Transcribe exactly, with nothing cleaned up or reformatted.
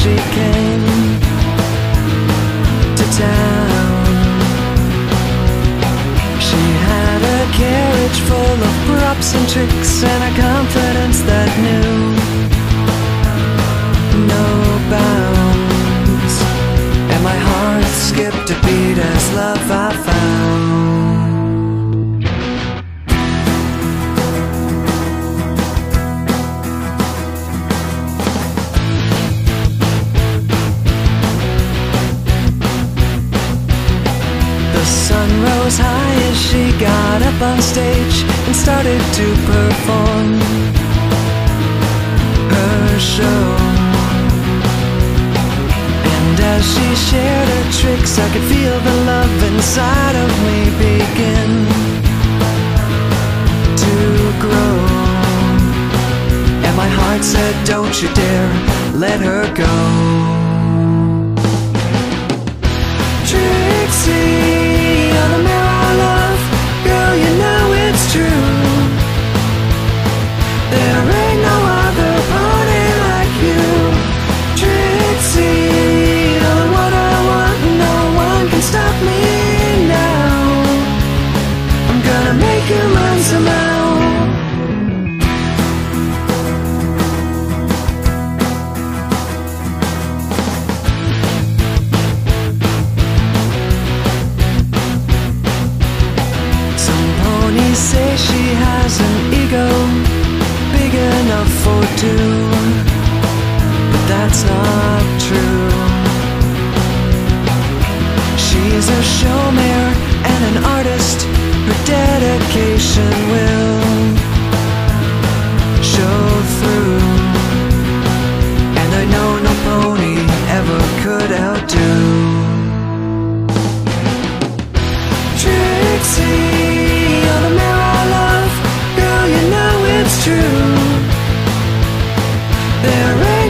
she came to town. She had a carriage full of props and tricks, and a confidence that knew no bounds. And my heart skipped a beat as love I found. The sun rose high as she got up on stage and started to perform her show. And as she shared her tricks, I could feel the love inside of me begin to grow. And my heart said, don't you dare let her go. Trixie, on the mirror, love, girl, you know it's true. There ain't no other pony like you. Trixie, on what I want, no one can stop me now. I'm gonna make you mine somehow. Say she has an ego big enough for two, but that's not true. She's a showmare and an artist. Her dedication will show through, and I know no pony ever could outdo Trixie. True. There is